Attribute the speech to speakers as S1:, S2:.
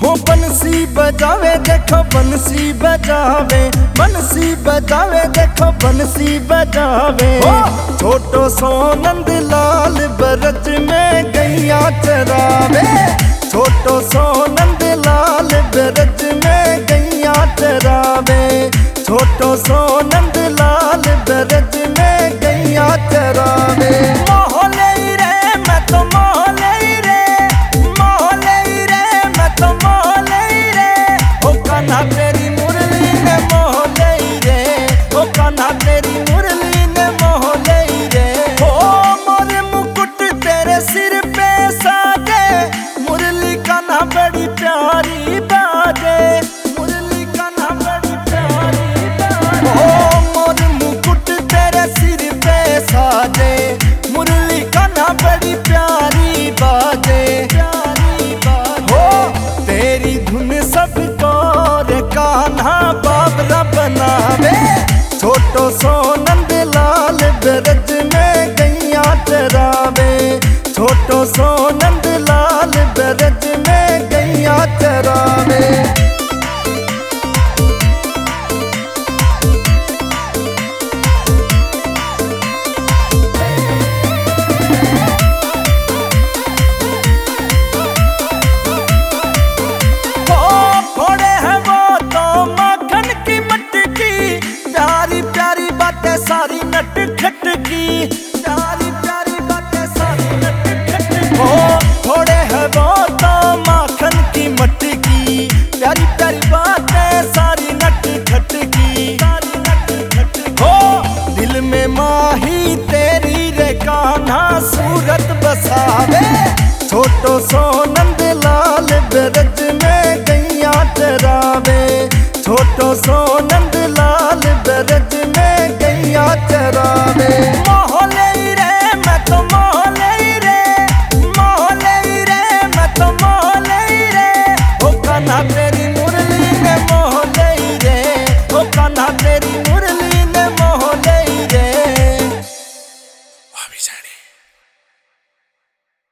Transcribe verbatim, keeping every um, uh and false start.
S1: हो बंसी बजावे देखो बंसी बजावे, बंसी बजावे देखो बंसी बजावे। छोटो सो नंद लाल ब्रज में गैया चरावे, छोटो सो नंद लाल ब्रज में गैया चरावे, छोटो सो नंद लाल ब्रज में गैया चरावे। मोहले रे मैं तो मोहले रे, मोहले रे मैं तो मोहले रे, ओ कान्हा तेरी मुरली ने मोहले रे, ओ कान्हा तेरी मुरली ने मोहले रे। ओ मोरे मुकुट तेरे सिर पे साजे, मुरली कान्हा बड़ी प्यारी बाजे, मुरली कान्हा बड़ी प्यारी बाजे। ओ मोरे मुकुट तेरे सिर पे साजे, मुरली कान्हा बड़ी प्यारी बाजे, प्यारी बाजे। हो तेरी धुन सबको रे कान्हा बाबरा बनावे, छोटो सो नंद लाल ब्रज में गैया चरावे, छोटो सो नंद